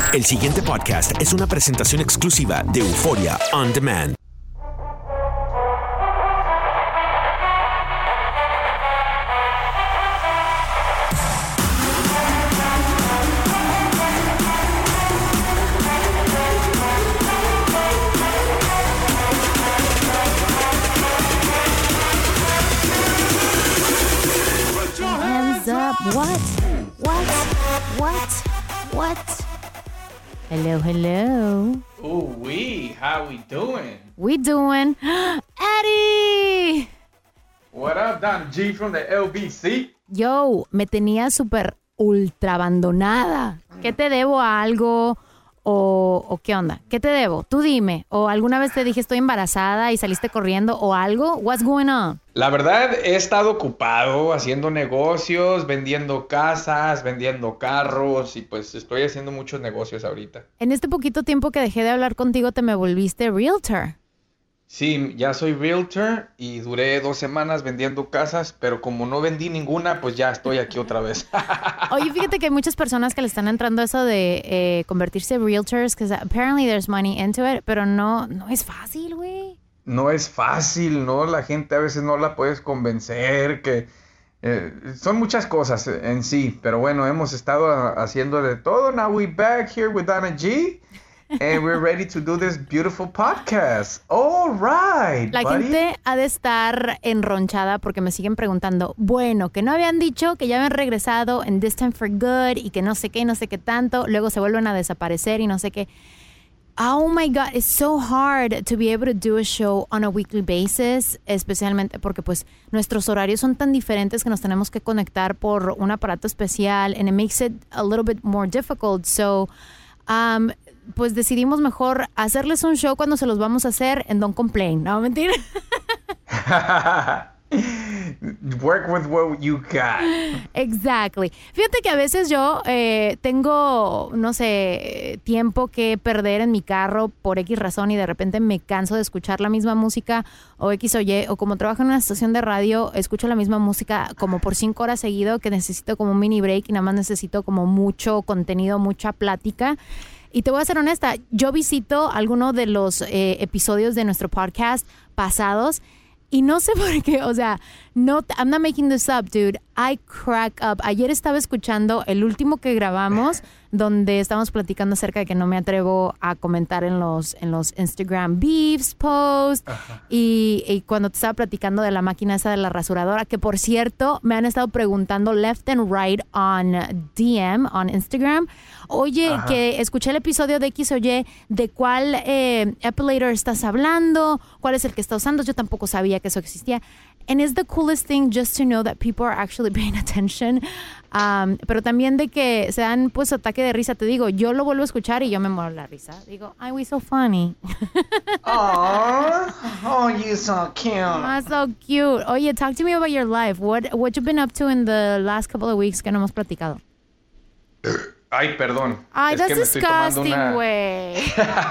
El siguiente podcast es una presentación exclusiva de Euforia On Demand. Hands up. What? Hello. Ooh, how we doing? We doing. Eddie. What up, Don G from the LBC? Yo, me tenía súper ultra abandonada. ¿Qué te debo a algo? ¿O qué onda? ¿Qué te debo? Tú dime. ¿O alguna vez te dije estoy embarazada y saliste corriendo o algo? What's going on? La verdad, he estado ocupado haciendo negocios, vendiendo casas, vendiendo carros y pues estoy haciendo muchos negocios ahorita. En este poquito tiempo que dejé de hablar contigo te me volviste realtor. Sí, ya soy realtor y duré 2 semanas vendiendo casas, pero como no vendí ninguna, pues ya estoy aquí otra vez. Oye, fíjate que hay muchas personas que le están entrando eso de convertirse en realtors, because apparently there's money into it, pero no es fácil, güey. No es fácil, ¿no? La gente a veces no la puedes convencer, que son muchas cosas en sí, pero bueno, hemos estado haciendo de todo. Now we back here with Donna G. And we're ready to do this beautiful podcast. All right, La buddy. gente ha de estar enronchada porque me siguen preguntando, bueno, que no habían dicho que ya habían regresado en This Time for Good y que no sé qué tanto, luego se vuelven a desaparecer y no sé qué. Oh my God, it's so hard to be able to do a show on a weekly basis, especialmente porque pues nuestros horarios son tan diferentes que nos tenemos que conectar por un aparato especial and it makes it a little bit more difficult. So, pues decidimos mejor hacerles un show cuando se los vamos a hacer en Don't Complain. No, mentira. Work with what you got. Exactly. Fíjate que a veces yo tengo, no sé, tiempo que perder en mi carro por X razón y de repente me canso de escuchar la misma música o X o Y, o como trabajo en una estación de radio, escucho la misma música como por 5 horas seguido, que necesito como un mini break y nada más necesito como mucho contenido, mucha plática. Y te voy a ser honesta, yo visito alguno de los episodios de nuestro podcast pasados y no sé por qué, o sea, no, I'm not making this up, dude. I crack up. Ayer estaba escuchando el último que grabamos, donde estábamos platicando acerca de que no me atrevo a comentar en los Instagram beefs posts. Y cuando te estaba platicando de la máquina esa de la rasuradora, que por cierto, me han estado preguntando left and right on DM, on Instagram. Oye, que escuché el episodio de X o Y, ¿de cuál epilator estás hablando? ¿Cuál es el que está usando? Yo tampoco sabía que eso existía. And it's the coolest thing just to know that people are actually paying attention. Pero también de que se dan pues ataque de risa. Te digo, yo lo vuelvo a escuchar y yo me muero la risa. Digo, ay, we so funny. Aww. Oh, you so cute. Ah, so cute. Oye, talk to me about your life. What you've been up to in the last couple of weeks que no hemos platicado? Ay, perdón. Ay, Es that's que me estoy tomando disgusting, güey.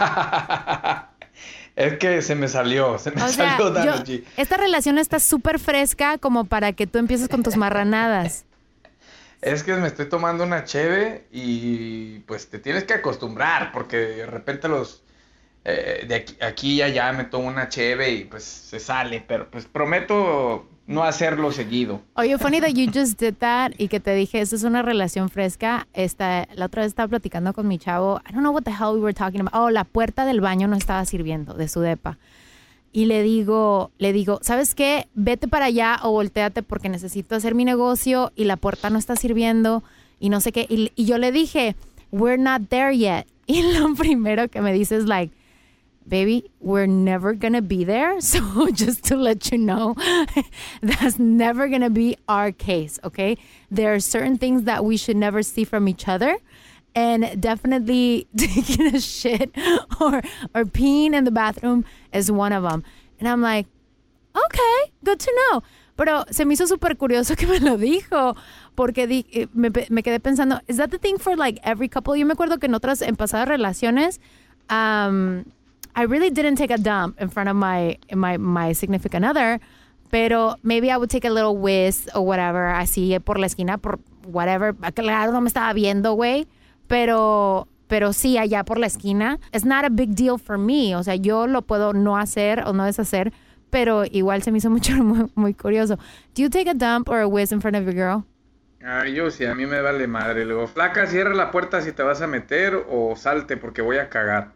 Es que se me salió Donna G. Esta relación está súper fresca como para que tú empieces con tus marranadas. Es que me estoy tomando una cheve y pues te tienes que acostumbrar porque de repente de aquí y allá me tomo una cheve y pues se sale, pero pues prometo no hacerlo seguido. Oye, funny that you just did that y que te dije, esta es una relación fresca. La otra vez estaba platicando con mi chavo. I don't know what the hell we were talking about. Oh, la puerta del baño no estaba sirviendo de su depa. Y le digo, ¿sabes qué? Vete para allá o volteate porque necesito hacer mi negocio y la puerta no está sirviendo y no sé qué. Y yo le dije, we're not there yet. Y lo primero que me dice es like, baby, we're never gonna be there. So just to let you know, that's never gonna be our case, okay? There are certain things that we should never see from each other. And definitely taking a shit or peeing in the bathroom is one of them. And I'm like, okay, good to know. Pero se me hizo súper curioso que me lo dijo, porque me quedé pensando, is that the thing for like every couple? Yo me acuerdo que en pasadas relaciones, I really didn't take a dump in front of my significant other, pero maybe I would take a little whiz or whatever, así por la esquina, por whatever. Claro, no me estaba viendo, güey. Pero pero sí allá por la esquina. It's not a big deal for me. O sea, yo lo puedo no hacer o no deshacer, pero igual se me hizo mucho muy, muy curioso. Do you take a dump or a whiz in front of your girl? Yo sí, a mí me vale madre. Le digo, flaca, cierra la puerta si te vas a meter o salte porque voy a cagar.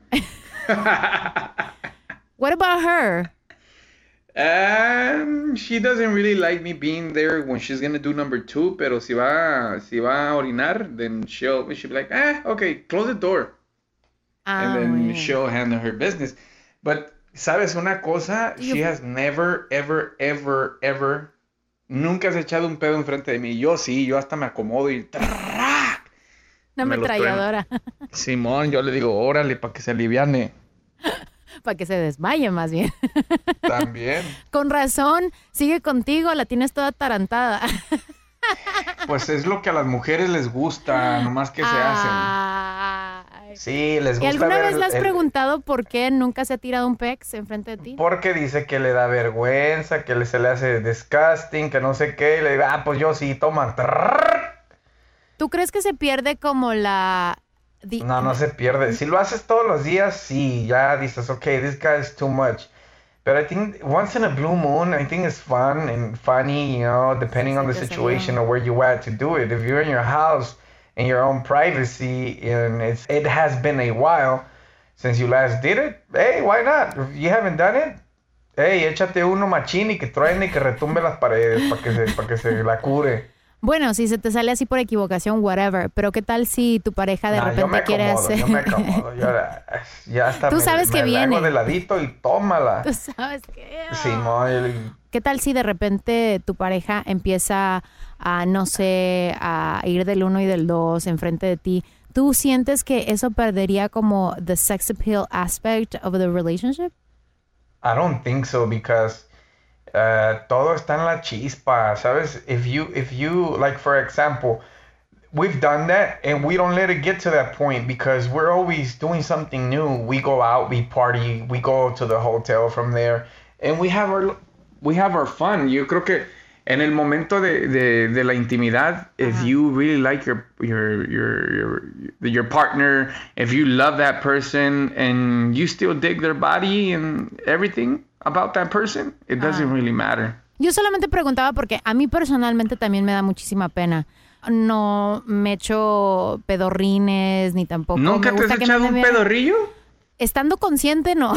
What about her? She doesn't really like me being there when she's gonna do number 2, pero si va a orinar, then she'll be like, okay, close the door. And then she'll handle her business. But, ¿sabes una cosa? She has never, ever, ever, ever, nunca has echado un pedo enfrente de mí. Yo sí, yo hasta me acomodo y... Una ametralladora. Simón, yo le digo, órale, para que se aliviane. Para que se desmaye más bien. También. Con razón, sigue contigo, la tienes toda atarantada. Pues es lo que a las mujeres les gusta, nomás que se hacen. Sí, les gusta. ¿Y alguna vez le has preguntado por qué nunca se ha tirado un pex enfrente de ti? Porque dice que le da vergüenza, que se le hace disgusting, que no sé qué. Y le digo, pues yo sí, toma. ¿Tú crees que se pierde como la... No se pierde. Si lo haces todos los días, sí, ya dices, okay, this guy is too much. But I think once in a blue moon, I think it's fun and funny, you know, depending on the situation or where you at to do it. If you're in your house, in your own privacy, and it has been a while since you last did it, hey, why not? If you haven't done it, hey, échate uno machín y que truene y que retumbe las paredes para que se la cure. Bueno, si se te sale así por equivocación, whatever. Pero ¿qué tal si tu pareja de repente quiere hacer? Yo me acomodo. Ya hasta Tú sabes que viene. Me hago de ladito y tómala. Tú sabes que... Sí, no. ¿Qué tal si de repente tu pareja empieza a, no sé, a ir del 1 y del 2 enfrente de ti? ¿Tú sientes que eso perdería como the sex appeal aspect of the relationship? I don't think so, because... todo está en la chispa, ¿sabes? If you, like, for example, we've done that and we don't let it get to that point because we're always doing something new. We go out, we party, we go to the hotel from there, and we have our fun. Yo creo que en el momento de la intimidad, if you really like your partner, if you love that person and you still dig their body and everything about that person, it doesn't really matter. Yo solamente preguntaba porque a mí personalmente también me da muchísima pena. No me echo pedorrines ni tampoco. ¿Nunca te has echado un pedorrillo? Estando consciente, no.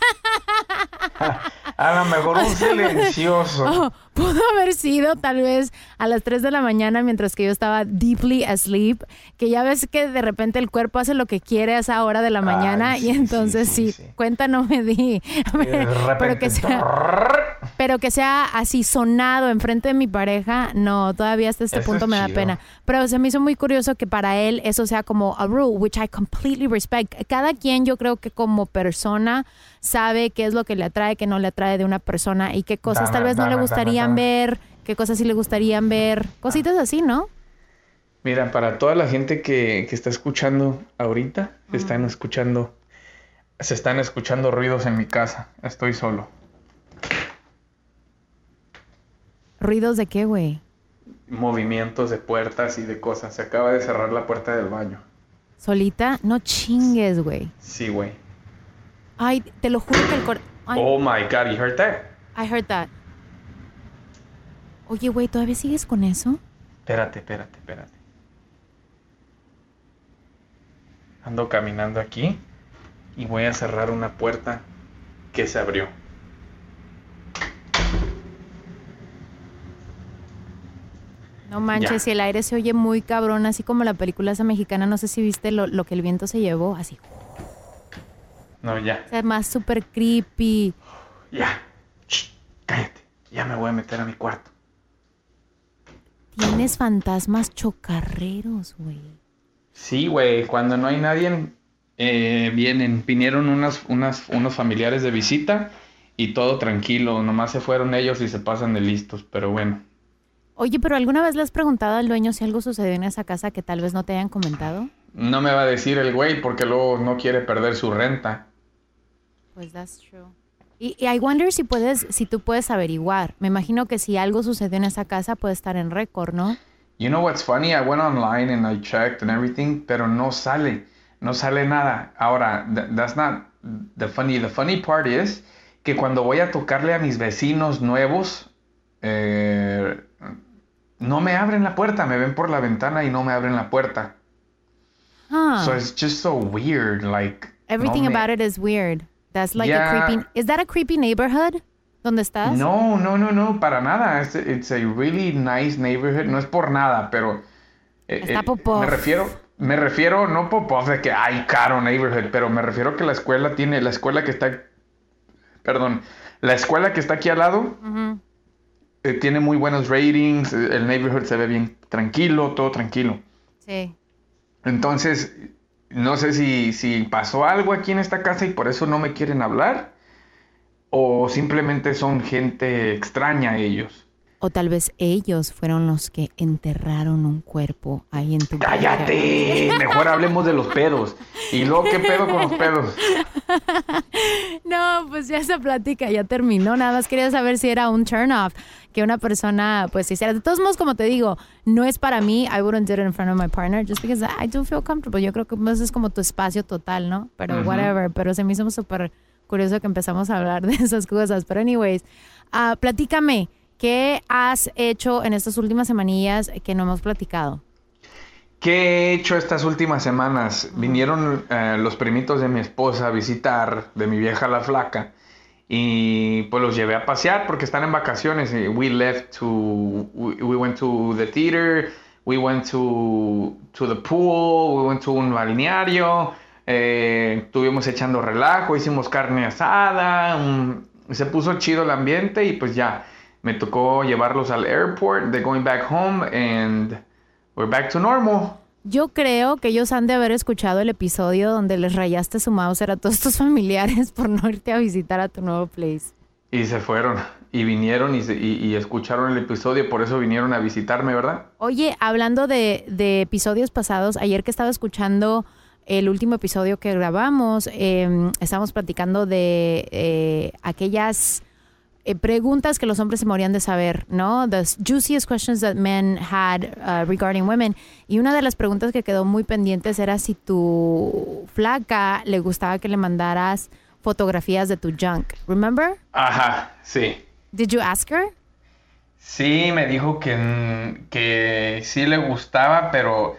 A lo mejor un silencioso. Pudo haber sido tal vez a las 3 de la mañana mientras que yo estaba deeply asleep, que ya ves que de repente el cuerpo hace lo que quiere a esa hora de la mañana. Sí, y entonces sí, cuenta no me di. Pero que sea así sonado enfrente de mi pareja, no, todavía hasta este punto me da pena. Pero se me hizo muy curioso que para él eso sea como a rule, which I completely respect. Cada quien, yo creo que como persona sabe qué es lo que le atrae, qué no le atrae de una persona y qué cosas tal vez no le gustarían ver, qué cosas sí le gustarían ver, cositas así, ¿no? Mira, para toda la gente que está escuchando ahorita, se están escuchando ruidos en mi casa. Estoy solo. ¿Ruidos de qué, güey? Movimientos de puertas y de cosas. Se acaba de cerrar la puerta del baño. ¿Solita? No chingues, güey. Sí, güey. Ay, te lo juro que el Oh my God, you heard that? I heard that. Oye, güey, ¿todavía sigues con eso? Espérate. Ando caminando aquí y voy a cerrar una puerta que se abrió. No manches, si el aire se oye muy cabrón, así como la película esa mexicana, no sé si viste lo que el viento se llevó, así. No, ya. O sea, más súper creepy. Ya. Shh, cállate. Ya me voy a meter a mi cuarto. Tienes fantasmas chocarreros, güey. Sí, güey. Cuando no hay nadie, vinieron unos familiares de visita y todo tranquilo. Nomás se fueron ellos y se pasan de listos, pero bueno. Oye, ¿pero alguna vez le has preguntado al dueño si algo sucedió en esa casa que tal vez no te hayan comentado? No me va a decir el güey porque luego no quiere perder su renta. Pues that's true. Y I wonder si tú puedes averiguar. Me imagino que si algo sucedió en esa casa puede estar en récord, ¿no? You know what's funny? I went online and I checked and everything, pero no sale. no sale nada. Ahora, that's not the funny. The funny part is que cuando voy a tocarle a mis vecinos nuevos, no me abren la puerta, me ven por la ventana y no me abren la puerta. Huh. So it's just so weird, like... Everything no about it is weird. That's like Yeah. a creepy... Is that a creepy neighborhood? ¿Dónde estás? No, para nada. It's a really nice neighborhood. No es por nada, pero... Está Popov. Me refiero, no Popov, de que hay caro neighborhood, pero me refiero que la escuela que está... Perdón, la escuela que está aquí al lado... Ujú. Tiene muy buenos ratings, el neighborhood se ve bien tranquilo, todo tranquilo. Sí. Entonces, no sé si pasó algo aquí en esta casa y por eso no me quieren hablar, o simplemente son gente extraña ellos. O tal vez ellos fueron los que enterraron un cuerpo ahí en tu casa. ¡Cállate! Mejor hablemos de los pedos. ¿Y luego qué pedo con los pedos? No, pues ya esa plática ya terminó. Nada más quería saber si era un turn off que una persona pues hiciera. De todos modos, como te digo, no es para mí. I wouldn't do it in front of my partner just because I don't feel comfortable. Yo creo que pues, es como tu espacio total, ¿no? Pero whatever. Pero se me hizo súper curioso que empezamos a hablar de esas cosas. Pero anyways, platícame. ¿Qué has hecho en estas últimas semanillas que no hemos platicado? ¿Qué he hecho estas últimas semanas? Vinieron los primitos de mi esposa a visitar, de mi vieja la flaca, y pues los llevé a pasear porque están en vacaciones. We went to the theater, we went to the pool, we went to un balneario, estuvimos echando relajo, hicimos carne asada, se puso chido el ambiente y pues ya. Me tocó llevarlos al airport, they're going back home, and we're back to normal. Yo creo que ellos han de haber escuchado el episodio donde les rayaste su Mauser a todos tus familiares por no irte a visitar a tu nuevo place. Y se fueron, y vinieron y escucharon el episodio, por eso vinieron a visitarme, ¿verdad? Oye, hablando de episodios pasados, ayer que estaba escuchando el último episodio que grabamos, estábamos platicando de aquellas... preguntas que los hombres se morían de saber, ¿no? The juiciest questions that men had regarding women. Y una de las preguntas que quedó muy pendientes era si tu flaca le gustaba que le mandaras fotografías de tu junk. Remember? Ajá, sí. Did you ask her? Sí, me dijo que sí le gustaba, pero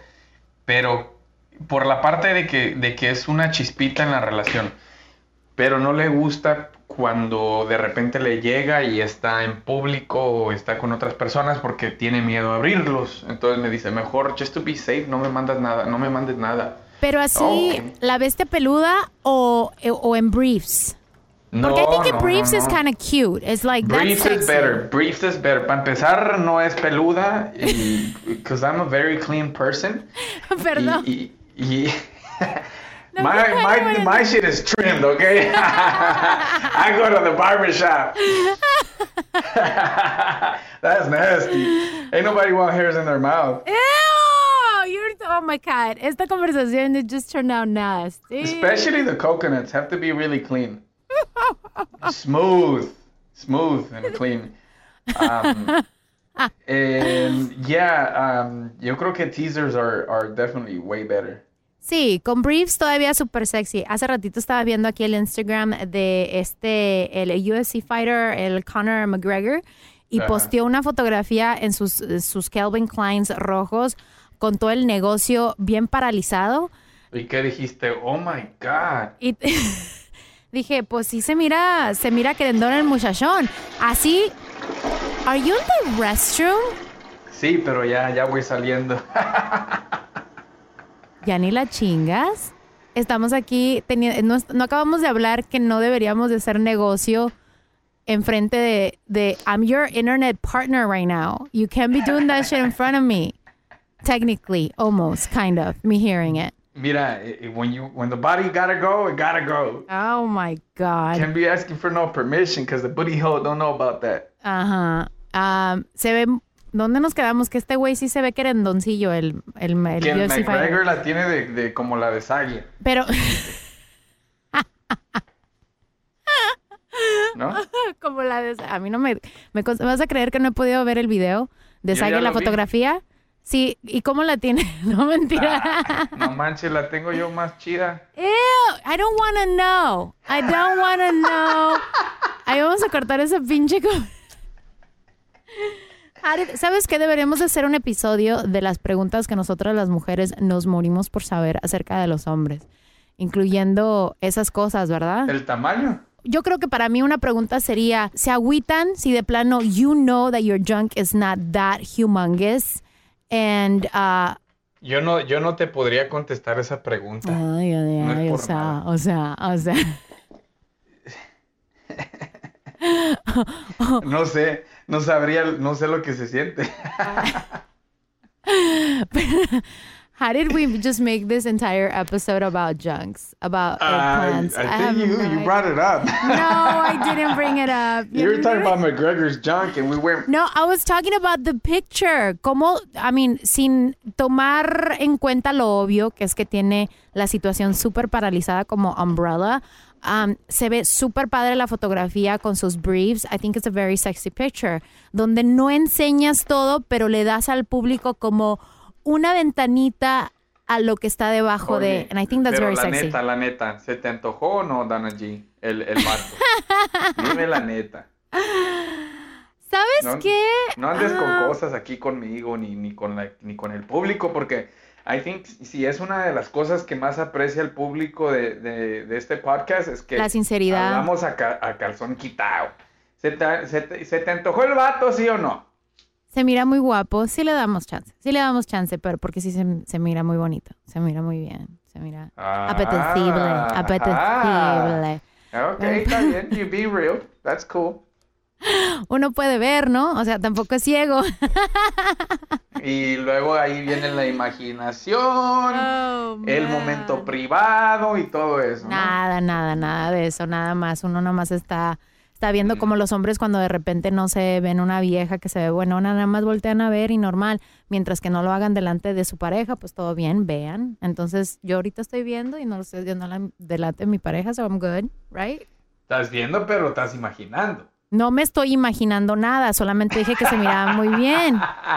por la parte de que es una chispita en la relación. Pero no le gusta cuando de repente le llega y está en público o está con otras personas porque tiene miedo a abrirlos. Entonces me dice, mejor, just to be safe, no me mandes nada. Pero así, Okay. ¿la bestia peluda o en briefs? Porque I think briefs is kind of cute. It's like, Briefs that's is sexy. better. Briefs is better. Para empezar, no es peluda because I'm a very clean person. Perdón. Y No, my shit is trimmed, okay? I go to the barber shop. That's nasty. Ain't nobody want hairs in their mouth. Ew! Oh my God. Esta conversación it just turned out nasty. Especially the coconuts have to be really clean. Smooth and clean. Yo creo que teasers are definitely way better. Sí, con briefs todavía súper sexy. Hace ratito estaba viendo aquí el Instagram de el UFC fighter, el Conor McGregor, y posteó una fotografía en sus Calvin Kleins rojos con todo el negocio bien paralizado. ¿Y qué dijiste? Oh my God. Y dije, pues sí se mira querendón el muchachón. Así, ¿are you in the restroom? Sí, pero ya voy saliendo. Ya ni la chingas. Estamos aquí, no acabamos de hablar que no deberíamos de hacer negocio enfrente de I'm your internet partner right now. You can't be doing that shit in front of me. Technically, almost, kind of, me hearing it. Mira, when the body gotta go, it gotta go. Oh my God. Can't be asking for no permission because the booty hole don't know about that. Ajá. Se ve... ¿Dónde nos quedamos? Que este güey sí se ve querendoncillo, el Que el UFC fighter. McGregor la tiene de como la de Sally, Pero... ¿no? Como la de... A mí no me... ¿Vas a creer que no he podido ver el video de Yo Sage ya la lo vi. fotografía? Sí, ¿y cómo la tiene? No, mentira. No manches, la tengo yo más chida. Ew, I don't wanna know. I don't wanna know. Ahí vamos a cortar esa pinche... ¿Sabes qué? Deberíamos hacer un episodio de las preguntas que nosotras las mujeres nos morimos por saber acerca de los hombres, incluyendo esas cosas, ¿verdad? ¿El tamaño? Yo creo que para mí una pregunta sería, ¿se agüitan si de plano you know that your junk is not that humongous? And, yo no te podría contestar esa pregunta. ay, No es por o sea. No sé, no sé lo que se siente. How did we just make this entire episode about junks, about eggplants? I think you brought it up. No, I didn't bring it up. You were talking about McGregor's junk and we went... No, I was talking about the picture. Sin tomar en cuenta lo obvio, que es que tiene la situación súper paralizada como Umbrella. Se ve súper padre la fotografía con sus briefs. I think it's a very sexy picture. Donde no enseñas todo, pero le das al público como una ventanita a lo que está debajo de... And I think that's very sexy. La neta, ¿se te antojó o no, Dana G? El vato. Dime la neta. ¿Sabes qué? No andes con cosas aquí conmigo ni con el público, porque I think si es una de las cosas que más aprecia el público de este podcast es que... La sinceridad. Hablamos a calzón quitado. ¿Se te antojó el vato, sí o no? Se mira muy guapo, sí le damos chance, pero porque sí se mira muy bonito, se mira muy bien, se mira apetecible. Ok, está bien, you be real, that's cool. Uno puede ver, ¿no? O sea, tampoco es ciego. Y luego ahí viene la imaginación, el momento privado y todo eso, ¿no? Nada de eso, nada más. Uno nomás está viendo como los hombres cuando de repente no se ven una vieja que se ve buenona, nada más voltean a ver y normal. Mientras que no lo hagan delante de su pareja, pues todo bien, vean. Entonces, yo ahorita estoy viendo y no lo estoy viendo delante de mi pareja, so I'm good, right? Estás viendo, pero estás imaginando. No me estoy imaginando nada, solamente dije que se miraba muy bien.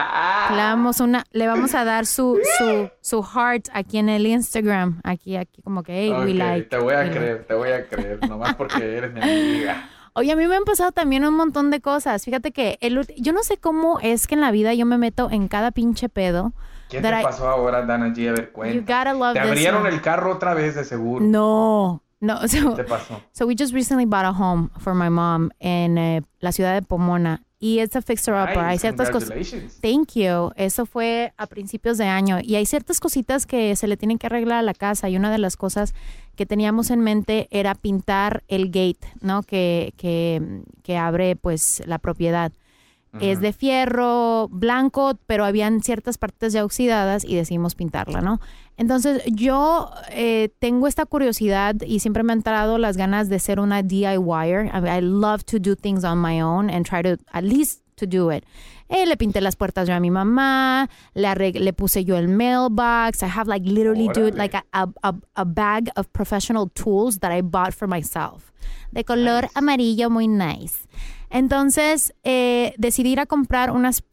Le vamos a dar su heart aquí en el Instagram, aquí como que, hey, okay, we like. Te voy a creer, nomás porque eres mi amiga. Oye, a mí me han pasado también un montón de cosas. Fíjate que yo no sé cómo es que en la vida yo me meto en cada pinche pedo. ¿Qué te pasó ahora, Dana G? A ver, cuenta. You gotta love Te abrieron el carro otra vez, de seguro. No. ¿Qué te pasó? So we just recently bought a home for my mom en la ciudad de Pomona. Y es a fixer-upper. Hay ciertas cosas. Thank you. Eso fue a principios de año. Y hay ciertas cositas que se le tienen que arreglar a la casa. Y una de las cosas que teníamos en mente era pintar el gate, ¿no? Que abre, pues, la propiedad. Uh-huh. Es de fierro blanco, pero habían ciertas partes ya oxidadas y decidimos pintarla, ¿no? Entonces, yo tengo esta curiosidad y siempre me han entrado las ganas de ser una DIYer. I love to do things on my own and try to, at least, to do it. Le pinté las puertas yo a mi mamá, le puse yo el mailbox. I have like literally like a bag of professional tools that I bought for myself. De color amarillo, muy nice. Entonces, decidí ir a comprar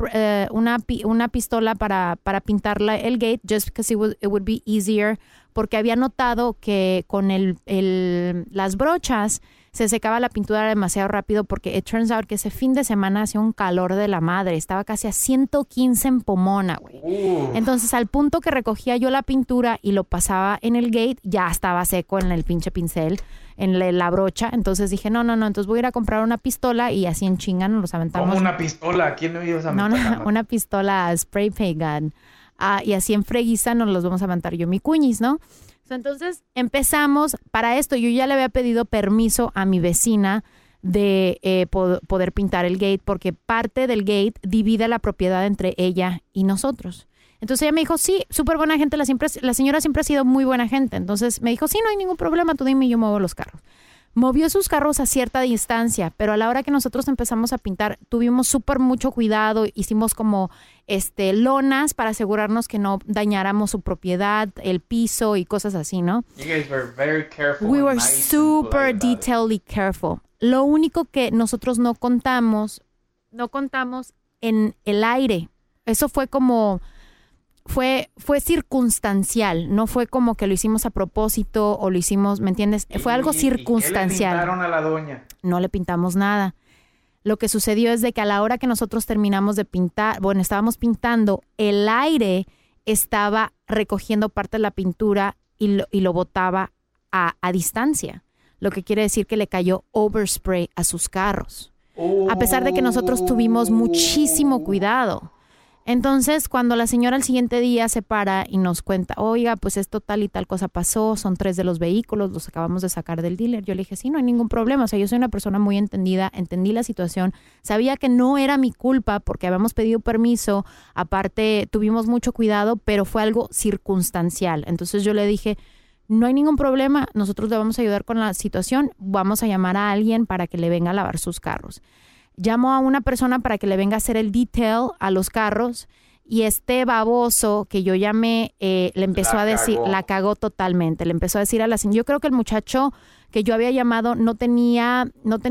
una pistola para pintarla el gate, just because it would be easier, porque había notado que con las brochas se secaba la pintura demasiado rápido, porque it turns out que ese fin de semana hacía un calor de la madre. Estaba casi a 115 en Pomona, güey. Entonces, al punto que recogía yo la pintura y lo pasaba en el gate, ya estaba seco en el pinche pincel, en la brocha. Entonces dije, no, entonces voy a ir a comprar una pistola y así en chinga nos los aventamos. ¿Cómo una pistola? ¿Quién no iba a No, una pistola spray paint gun. Y así en freguiza nos los vamos a aventar yo y mi cuñis, ¿no? Entonces empezamos. Para esto yo ya le había pedido permiso a mi vecina de poder pintar el gate, porque parte del gate divide la propiedad entre ella y nosotros. Entonces ella me dijo, sí, súper buena gente, la señora siempre ha sido muy buena gente. Entonces me dijo, sí, no hay ningún problema, tú dime y yo muevo los carros. Movió sus carros a cierta distancia, pero a la hora que nosotros empezamos a pintar, tuvimos súper mucho cuidado, hicimos como lonas para asegurarnos que no dañáramos su propiedad, el piso y cosas así, ¿no? You guys were very careful. We were super detailedly careful. Lo único que nosotros no contamos en el aire. Eso fue como fue circunstancial, no fue como que lo hicimos a propósito o lo hicimos, ¿me entiendes? Fue algo circunstancial. ¿Y qué le pintaron a la doña? No le pintamos nada. Lo que sucedió es de que a la hora que nosotros terminamos de pintar, estábamos pintando, el aire estaba recogiendo parte de la pintura y lo botaba a distancia. Lo que quiere decir que le cayó overspray a sus carros. A pesar de que nosotros tuvimos muchísimo cuidado. Entonces, cuando la señora al siguiente día se para y nos cuenta, oiga, pues esto tal y tal cosa pasó, son 3 de los vehículos, los acabamos de sacar del dealer. Yo le dije, sí, no hay ningún problema. O sea, yo soy una persona muy entendida, entendí la situación, sabía que no era mi culpa porque habíamos pedido permiso, aparte tuvimos mucho cuidado, pero fue algo circunstancial. Entonces yo le dije, no hay ningún problema, nosotros le vamos a ayudar con la situación, vamos a llamar a alguien para que le venga a lavar sus carros. Llamo a una persona para que le venga a hacer el detail a los carros y este baboso que yo llamé le empezó a decir, la cagó totalmente, le empezó a decir a la señora, yo creo que el muchacho que yo había llamado no tenía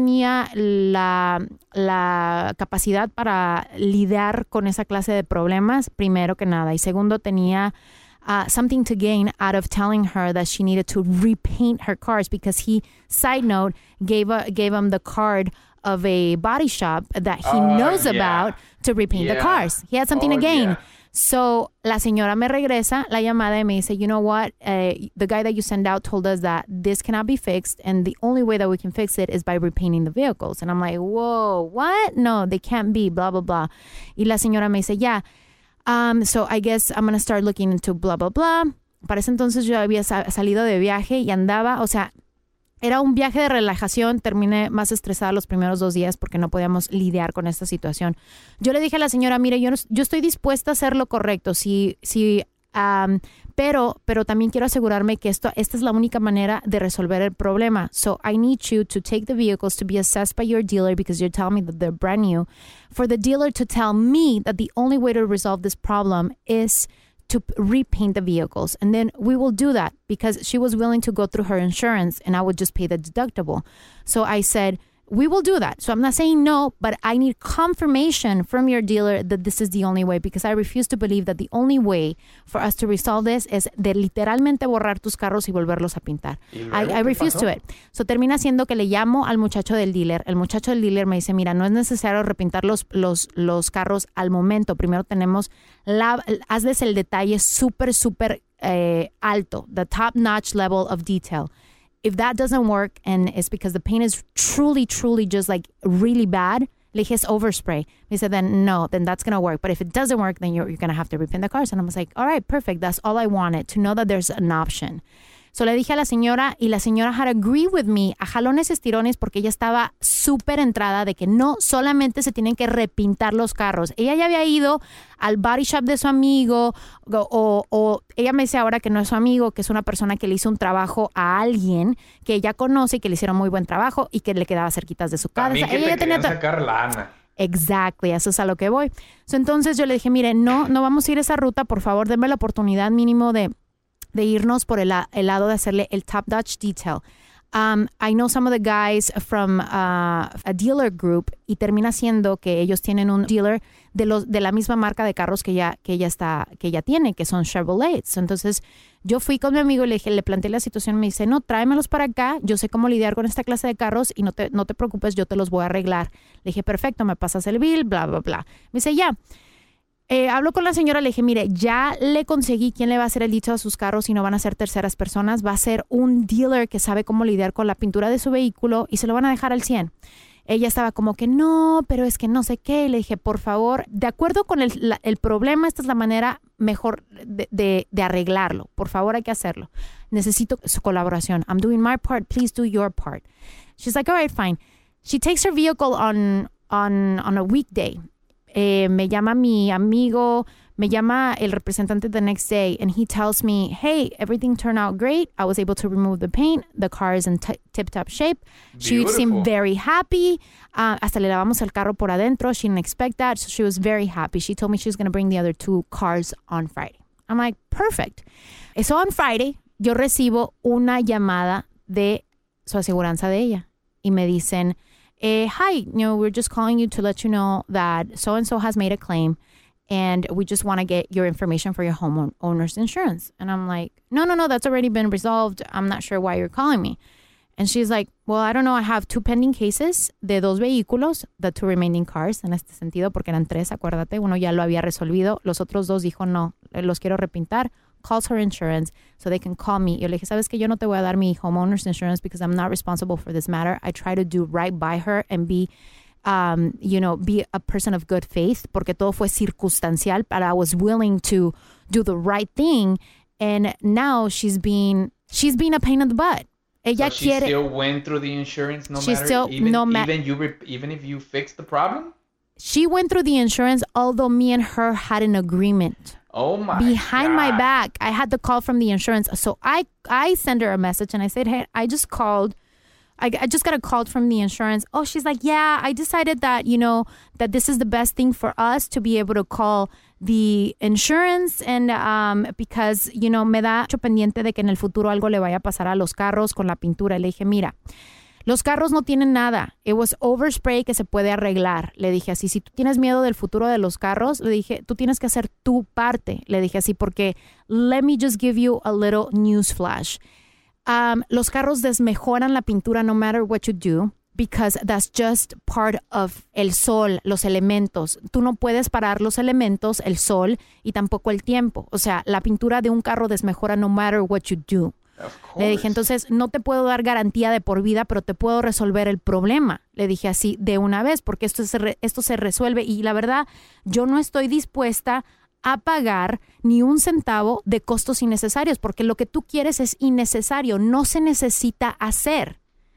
la capacidad para lidiar con esa clase de problemas, primero que nada, y segundo tenía something to gain out of telling her that she needed to repaint her cars because he, side note, gave him the card of a body shop that he knows about to repaint the cars. He had something to gain. Yeah. So, la señora me regresa la llamada y me dice, you know what, the guy that you sent out told us that this cannot be fixed and the only way that we can fix it is by repainting the vehicles. And I'm like, whoa, what? No, they can't be, blah, blah, blah. Y la señora me dice, yeah, so I guess I'm going to start looking into blah, blah, blah. Para ese entonces yo había salido de viaje y andaba, o sea, era un viaje de relajación, terminé más estresada los primeros 2 días porque no podíamos lidiar con esta situación. Yo le dije a la señora, mire, yo estoy dispuesta a hacer lo correcto, pero también quiero asegurarme que esta es la única manera de resolver el problema. So I need you to take the vehicles to be assessed by your dealer because you're telling me that they're brand new. For the dealer to tell me that the only way to resolve this problem is to repaint the vehicles. And then we will do that because she was willing to go through her insurance and I would just pay the deductible. So I said, we will do that. So I'm not saying no, but I need confirmation from your dealer that this is the only way because I refuse to believe that the only way for us to resolve this es de literalmente borrar tus carros y volverlos a pintar. I refuse to it. So termina siendo que le llamo al muchacho del dealer. El muchacho del dealer me dice, mira, no es necesario repintar los carros al momento. Primero hazles el detalle súper alto, the top-notch level of detail. If that doesn't work and it's because the paint is truly just like really bad, le dije, it's overspray. He said, then that's going to work. But if it doesn't work, then you're going to have to repaint the cars. And I was like, all right, perfect. That's all I wanted, to know that there's an option. So le dije a la señora y la señora had agreed with me a jalones y estirones porque ella estaba súper entrada de que no solamente se tienen que repintar los carros. Ella ya había ido al body shop de su amigo o ella me dice ahora que no es su amigo, que es una persona que le hizo un trabajo a alguien que ella conoce y que le hicieron muy buen trabajo y que le quedaba cerquitas de su casa. También que ella te querían sacar lana. Exactly, eso es a lo que voy. So, entonces yo le dije, mire, no vamos a ir esa ruta, por favor, denme la oportunidad mínimo de irnos por el lado de hacerle el top-notch detail. I know some of the guys from a dealer group y termina siendo que ellos tienen un dealer de la misma marca de carros que ella tiene, que son Chevrolet. Entonces yo fui con mi amigo y le planteé la situación. Me dice, no, tráemelos para acá. Yo sé cómo lidiar con esta clase de carros y no te preocupes, yo te los voy a arreglar. Le dije, perfecto, me pasas el bill, bla, bla, bla. Me dice, ya. Hablo con la señora, le dije, mire, ya le conseguí quién le va a hacer el dicho a sus carros y no van a ser terceras personas. Va a ser un dealer que sabe cómo lidiar con la pintura de su vehículo y se lo van a dejar al 100. Ella estaba como que no, pero es que no sé qué. Le dije, por favor, de acuerdo con el problema, esta es la manera mejor de arreglarlo. Por favor, hay que hacerlo. Necesito su colaboración. I'm doing my part. Please do your part. She's like, all right, fine. She takes her vehicle on a weekday. Me llama mi amigo, me llama el representante the next day, and he tells me, hey, everything turned out great. I was able to remove the paint. The car is in tip-top shape. She seemed very happy. Hasta le lavamos el carro por adentro. She didn't expect that, so she was very happy. She told me she was going to bring the other 2 cars on Friday. I'm like, perfect. So on Friday, yo recibo una llamada de su aseguranza de ella. Y me dicen, hi, we're just calling you to let you know that so-and-so has made a claim and we just want to get your information for your homeowner's insurance. And I'm like, no, that's already been resolved. I'm not sure why you're calling me. And she's like, well, I don't know. I have 2 pending cases de 2 vehículos, the 2 remaining cars, en este sentido, porque eran 3, acuérdate. Uno ya lo había resolvido. Los otros 2 dijo, no, los quiero repintar. Calls her insurance so they can call me. Yo le dije, ¿sabes qué? Yo no te voy a dar mi homeowner's insurance because I'm not responsible for this matter. I try to do right by her and be a person of good faith, porque todo fue circunstancial, but I was willing to do the right thing. And now she's being a pain in the butt. Ella so she still went through the insurance even if you fixed the problem? She went through the insurance, although me and her had an agreement. Oh my Behind God. my back. I had the call from the insurance. So I sent her a message and I said, hey, I just called. I just got a call from the insurance. Oh, she's like, yeah, I decided that, that this is the best thing for us to be able to call the insurance and because, me da mucho pendiente de que en el futuro algo le vaya a pasar a los carros con la pintura. Le dije, mira, los carros no tienen nada. It was overspray que se puede arreglar. Le dije así, si tú tienes miedo del futuro de los carros, le dije, tú tienes que hacer tu parte. Le dije así, porque let me just give you a little news flash. Los carros desmejoran la pintura no matter what you do, because that's just part of el sol, los elementos. Tú no puedes parar los elementos, el sol y tampoco el tiempo. O sea, la pintura de un carro desmejora no matter what you do. Le dije, entonces no te puedo dar garantía de por vida, pero te puedo resolver el problema. Le dije así de una vez, porque esto se resuelve y la verdad, yo no estoy dispuesta a pagar ni un centavo de costos innecesarios, porque lo que tú quieres es innecesario, no se necesita hacer.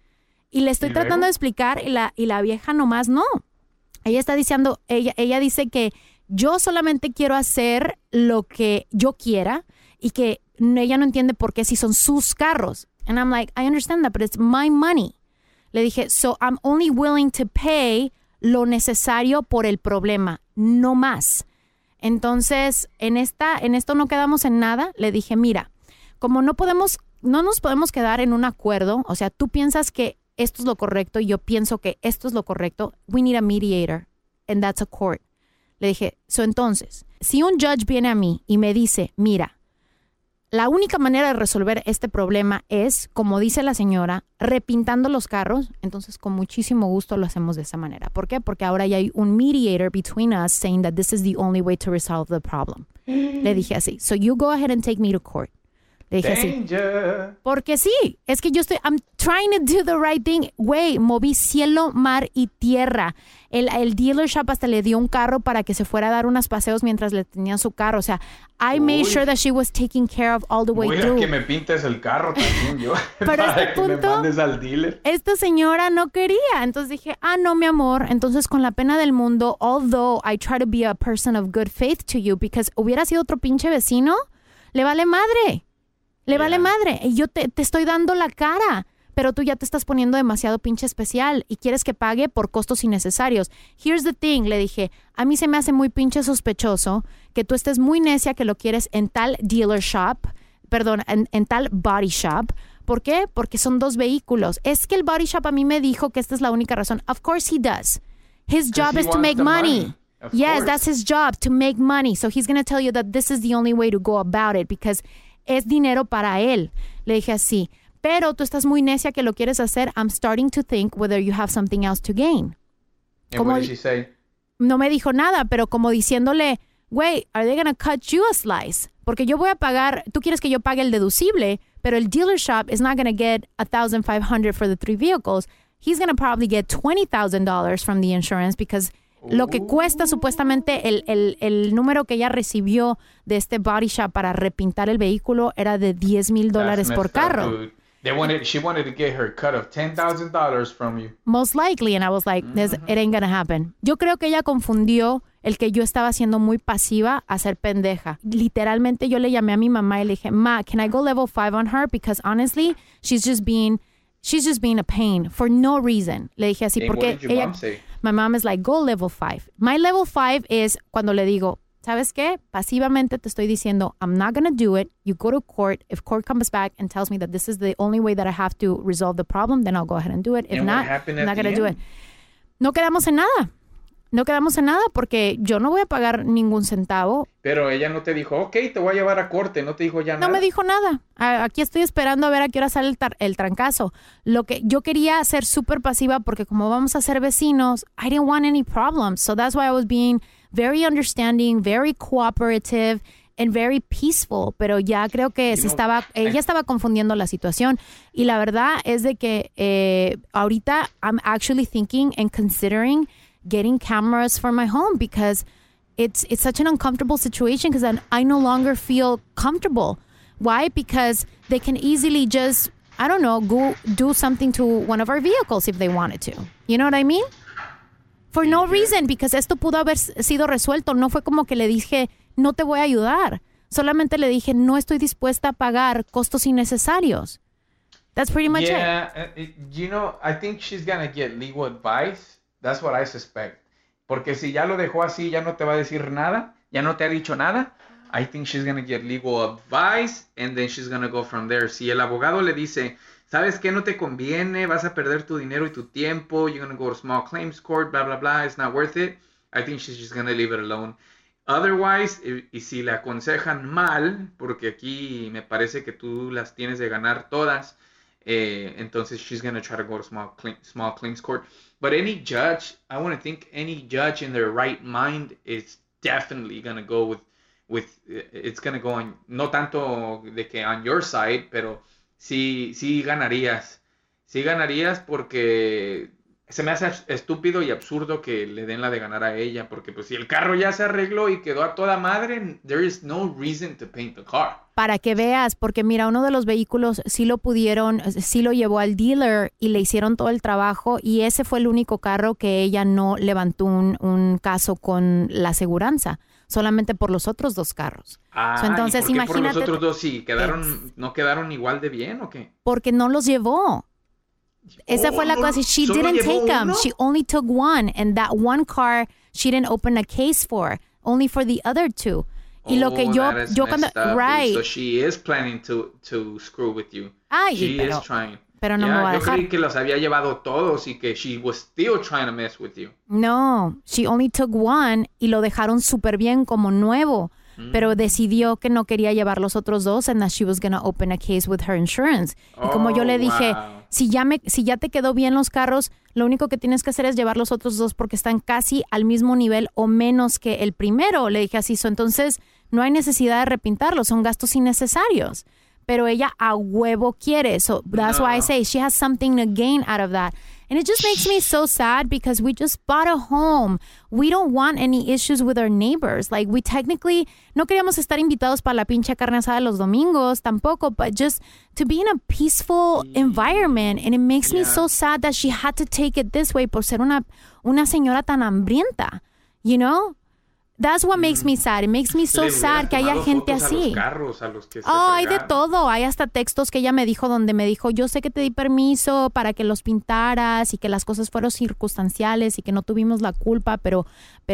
Y le estoy tratando de explicar y la vieja nomás no. Ella está diciendo, ella dice que yo solamente quiero hacer lo que yo quiera y que ella no entiende por qué si son sus carros. And I'm like, I understand that, but it's my money. Le dije, so I'm only willing to pay lo necesario por el problema, no más. Entonces, en esto no quedamos en nada. Le dije, mira, como no nos podemos quedar en un acuerdo, o sea, tú piensas que esto es lo correcto y yo pienso que esto es lo correcto, we need a mediator, and that's a court. Le dije, entonces, si un judge viene a mí y me dice, mira, la única manera de resolver este problema es, como dice la señora, repintando los carros, entonces con muchísimo gusto lo hacemos de esa manera. ¿Por qué? Porque ahora ya hay un mediator between us saying that this is the only way to resolve the problem. Le dije así, so you go ahead and take me to court. Le dije así, porque sí, es que I'm trying to do the right thing. Güey, moví cielo, mar y tierra. El dealership hasta le dio un carro para que se fuera a dar unos paseos mientras le tenían su carro. O sea, I made sure that she was taken care of all the way through. Voy a que me pintes el carro también yo. Pero para este que punto, me mandes al dealer. Esta señora no quería. Entonces dije, no, mi amor. Entonces, con la pena del mundo, although I try to be a person of good faith to you, because hubiera sido otro pinche vecino, le vale madre. Le vale madre. Y yo te estoy dando la cara. Pero tú ya te estás poniendo demasiado pinche especial y quieres que pague por costos innecesarios. Here's the thing, le dije, a mí se me hace muy pinche sospechoso que tú estés muy necia que lo quieres en tal dealer shop, en tal body shop. ¿Por qué? Porque son 2 vehículos. Es que el body shop a mí me dijo que esta es la única razón. Of course he does. His job is to make money. Yes, that's his job, to make money. So he's going to tell you that this is the only way to go about it because es dinero para él. Le dije así, pero tú estás muy necia que lo quieres hacer. I'm starting to think whether you have something else to gain. And what did she say? No me dijo nada, pero como diciéndole, güey, are they gonna cut you a slice? Porque yo voy a pagar, tú quieres que yo pague el deducible, pero el dealer shop is not gonna get $1,500 for the 3 vehicles. He's gonna probably get $20,000 from the insurance because lo que cuesta supuestamente el número que ella recibió de este body shop para repintar el vehículo era de $10,000 por carro. She wanted to get her cut of $10,000 from you. Most likely, and I was like, it ain't gonna happen. Yo creo que ella confundió el que yo estaba siendo muy pasiva a ser pendeja. Literalmente yo le llamé a mi mamá y le dije, Ma, can I go level 5 on her? Because honestly, she's just being a pain for no reason. Le dije así, porque what did your mom say? My mom is like, go level 5. My level 5 es cuando le digo, ¿sabes qué? Pasivamente te estoy diciendo, I'm not going to do it. You go to court. If court comes back and tells me that this is the only way that I have to resolve the problem, then I'll go ahead and do it. If not, I'm not going to do it. No quedamos en nada. no quedamos en nada porque yo no voy a pagar ningún centavo. Pero ella no te dijo, ok, te voy a llevar a corte, no te dijo ya nada. No me dijo nada. Aquí estoy esperando a ver a qué hora sale el trancazo. Lo que yo quería ser súper pasiva porque como vamos a ser vecinos, I didn't want any problems. So that's why I was being very understanding, very cooperative and very peaceful. Pero ya creo que ella estaba confundiendo la situación. Y la verdad es de que ahorita I'm actually thinking and considering getting cameras for my home because it's such an uncomfortable situation because I no longer feel comfortable. Why? Because they can easily just, I don't know, go do something to one of our vehicles if they wanted to. You know what I mean? For no reason, because esto pudo haber sido resuelto. No fue como que le dije, no te voy a ayudar. Solamente le dije, no estoy dispuesta a pagar costos innecesarios. That's pretty much it. Yeah, you know, I think she's gonna get legal advice. That's what I suspect. Porque si ya lo dejó así, ya no te va a decir nada, ya no te ha dicho nada, I think she's going to get legal advice and then she's going to go from there. Si el abogado le dice, ¿sabes qué? No te conviene, vas a perder tu dinero y tu tiempo, you're going to go to small claims court, blah, blah, blah, it's not worth it, I think she's just going to leave it alone. Otherwise, y si le aconsejan mal, porque aquí me parece que tú las tienes de ganar todas, entonces she's going to try to go to small claims court. But any judge, I want to think any judge in their right mind is definitely going to go with it's going to go on, no tanto de que on your side, pero sí ganarías. Sí ganarías porque se me hace estúpido y absurdo que le den la de ganar a ella, porque pues si el carro ya se arregló y quedó a toda madre, there is no reason to paint the car. Para que veas, porque mira, uno de los vehículos sí lo llevó al dealer y le hicieron todo el trabajo y ese fue el único carro que ella no levantó un caso con la aseguranza, solamente por los otros dos carros. Entonces, ¿y por qué por los otros dos sí? ¿No quedaron igual de bien o qué? Porque no los llevó. Esa fue la cosa. She didn't take them. She only took one. And that one car, she didn't open a case for. Only for the other two. Y lo que yo cuando... Right. So she is planning to screw with you. She is trying. Pero no me va a dejar. Yo creí que los había llevado todos y que she was still trying to mess with you. No. She only took one y lo dejaron súper bien como nuevo. Pero decidió que no quería llevar los otros dos and that she was going to open a case with her insurance. Y como yo le dije, si ya te quedó bien los carros, lo único que tienes que hacer es llevar los otros dos porque están casi al mismo nivel o menos que el primero. Le dije así, entonces no hay necesidad de repintarlos, son gastos innecesarios. Pero ella a huevo quiere. So that's why I say she has something to gain out of that. And it just makes me so sad because we just bought a home. We don't want any issues with our neighbors. Like, we technically no queríamos estar invitados para la pinche carne asada los domingos tampoco, but just to be in a peaceful environment. And it makes me so sad that she had to take it this way por ser una señora tan hambrienta, you know? That's what makes me sad. It makes me so sad que haya gente así. Hay de todo. Hay hasta textos que ella me dijo donde me dijo, yo sé que te di permiso para que los pintaras y que las cosas fueron circunstanciales y que no tuvimos la culpa, pero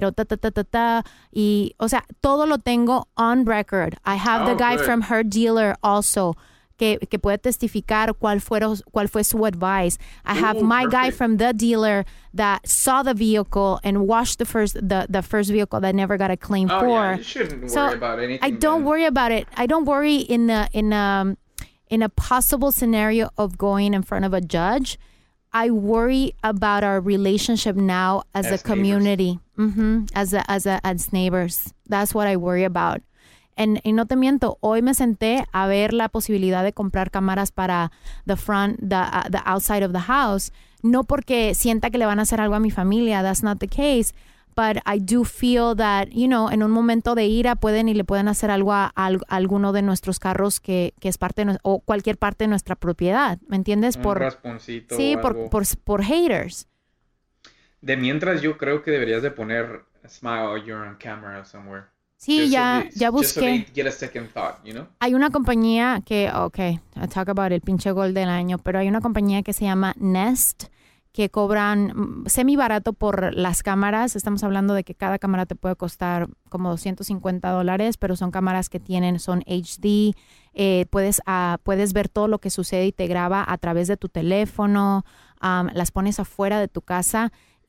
y, o sea, todo lo tengo on record. I have the guy from her dealer also que puede testificar cuál fue su advice. I have my guy from the dealer that saw the vehicle and washed the first vehicle that never got a claim for. Yeah, you shouldn't worry about anything. I don't worry about it. I don't worry in a possible scenario of going in front of a judge. I worry about our relationship now as a community, as neighbors. That's what I worry about. Y no te miento, hoy me senté a ver la posibilidad de comprar cámaras para the outside of the house. No porque sienta que le van a hacer algo a mi familia, that's not the case. But I do feel that, you know, en un momento de ira le pueden hacer algo a alguno de nuestros carros que es parte o cualquier parte de nuestra propiedad, ¿me entiendes? Un rasponcito. Sí, por haters. De mientras yo creo que deberías de poner Smile, you're on camera somewhere. Sí, ya busqué. Just so they get a second thought, you know? Hay una compañía que, I talk about el pinche gol del año, pero hay una compañía que se llama Nest, que cobran semi barato por las cámaras. Estamos hablando de que cada cámara te puede costar como $250, pero son cámaras que son HD. Puedes ver todo lo que sucede y te graba a través de tu teléfono. Las pones afuera de tu casa.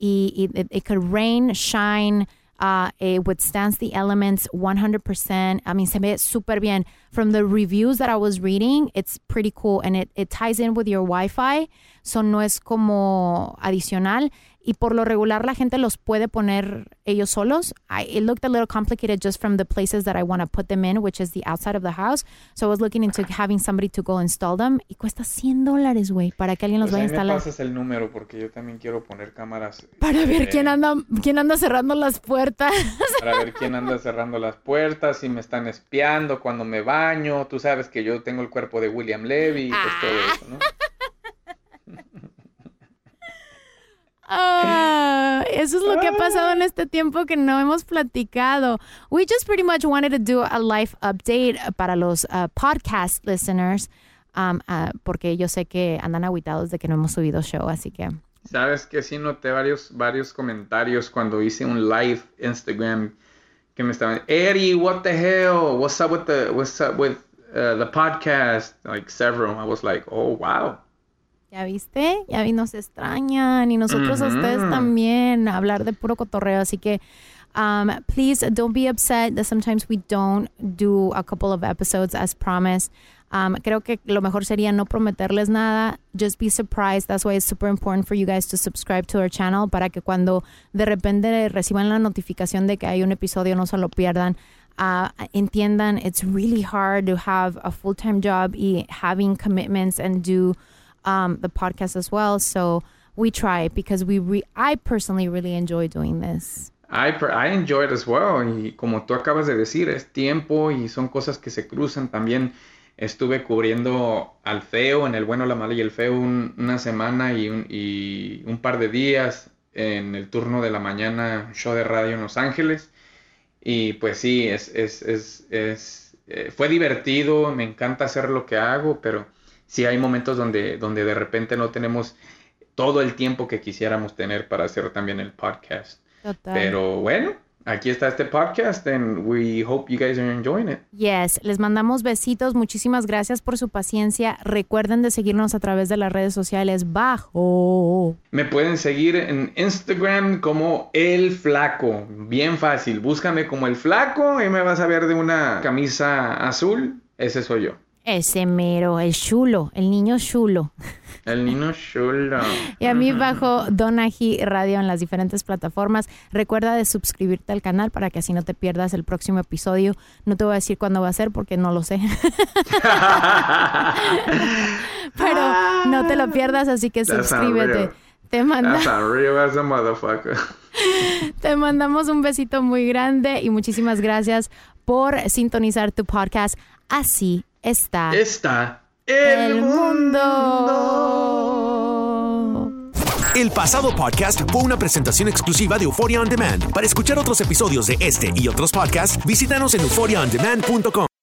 it could rain, shine, it withstands the elements 100%. I mean, se ve súper bien. From the reviews that I was reading, it's pretty cool. And it ties in with your Wi-Fi. So no es como adicional. Y por lo regular, la gente los puede poner ellos solos. It looked a little complicated just from the places that I want to put them in, which is the outside of the house. So I was looking into having somebody to go install them. Y cuesta $100, güey, para que alguien los vaya a instalar. Me pasas el número porque yo también quiero poner cámaras. Para ver quién anda cerrando las puertas. Para ver quién anda cerrando las puertas, si me están espiando cuando me baño. Tú sabes que yo tengo el cuerpo de William Levy, pues todo eso, ¿no? Eso es lo que ha pasado en este tiempo que no hemos platicado. We just pretty much wanted to do a life update para los podcast listeners, porque yo sé que andan agüitados de que no hemos subido show, así que... Sabes que sí noté varios comentarios cuando hice un live Instagram que me estaban, Eddie, what the hell? What's up with the podcast? Like several. I was like, oh, wow. ¿Ya viste? Ya vi, nos extrañan y nosotros a ustedes también, hablar de puro cotorreo. Así que, please don't be upset that sometimes we don't do a couple of episodes as promised. Creo que lo mejor sería no prometerles nada. Just be surprised. That's why it's super important for you guys to subscribe to our channel para que cuando de repente reciban la notificación de que hay un episodio no se lo pierdan. Entiendan, it's really hard to have a full-time job y having commitments and do the podcast as well. So we try because I personally really enjoy doing this. I enjoy it as well. Y como tú acabas de decir, es tiempo y son cosas que se cruzan. También estuve cubriendo al Feo, en El Bueno, la Mala y el Feo, una semana y un par de días en el turno de la mañana, show de radio en Los Ángeles. Y pues sí, fue divertido, me encanta hacer lo que hago, pero sí hay momentos donde de repente no tenemos todo el tiempo que quisiéramos tener para hacer también el podcast. Total. Pero bueno, aquí está este podcast and we hope you guys are enjoying it. Yes, les mandamos besitos. Muchísimas gracias por su paciencia. Recuerden de seguirnos a través de las redes sociales bajo. Me pueden seguir en Instagram como El Flaco. Bien fácil. Búscame como El Flaco y me vas a ver de una camisa azul. Ese soy yo. Ese mero, el chulo, el niño chulo. El niño chulo. Y a mí bajo Donají Radio en las diferentes plataformas. Recuerda de suscribirte al canal para que así no te pierdas el próximo episodio. No te voy a decir cuándo va a ser porque no lo sé. Pero no te lo pierdas, así que suscríbete. Te mandamos un besito muy grande y muchísimas gracias por sintonizar tu podcast. Así está el mundo. El pasado podcast fue una presentación exclusiva de Euphoria On Demand. Para escuchar otros episodios de este y otros podcasts, visítanos en euphoriaondemand.com.